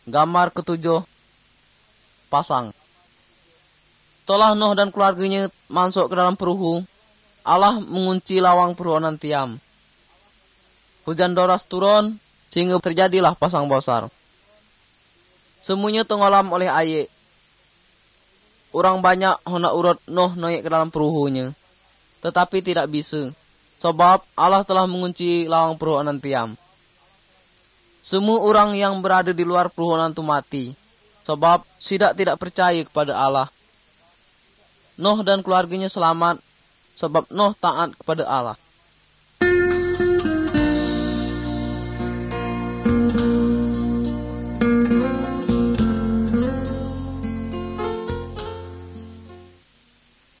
Gambar ketujuh, pasang. Setelah Nuh dan keluarganya masuk ke dalam perahu, Allah mengunci lawang perahu Tiam. Hujan deras turun, sehingga terjadilah pasang besar. Semuanya tenggelam oleh air. Orang banyak hendak urut Nuh naik ke dalam perahunya, tetapi tidak bisa, sebab Allah telah mengunci lawang perahu Tiam. Semua orang yang berada di luar perahu itu mati, sebab tidak percaya kepada Allah. Nuh dan keluarganya selamat, sebab Nuh taat kepada Allah.